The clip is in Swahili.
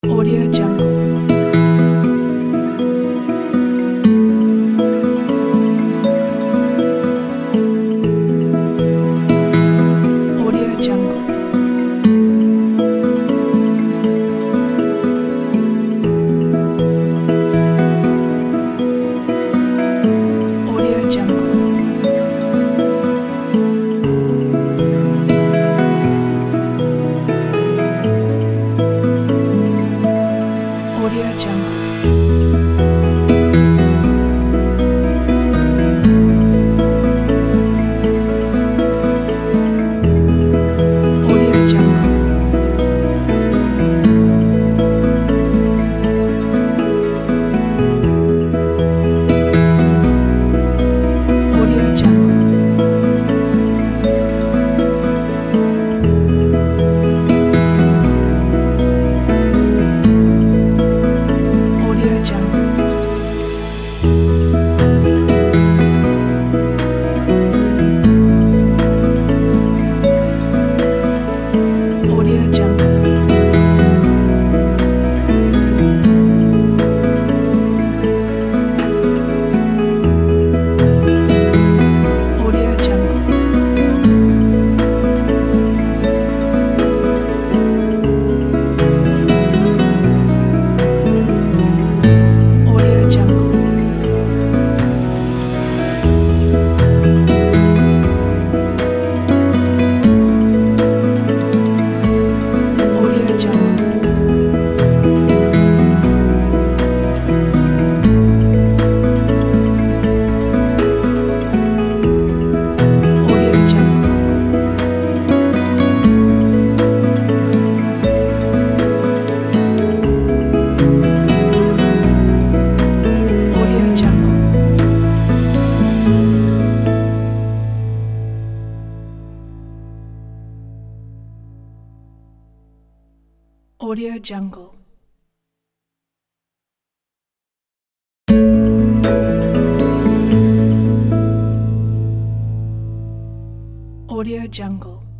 Audio Jungle. Audio Jungle. Audio Jungle. Audio Jungle. Audio Jungle. Audio Jungle. Audio Jungle. Audio Jungle. Audio Jungle. Audio Jungle. Audio Jungle. Audio Jungle. Audio Jungle. Audio Jungle. Audio Jungle.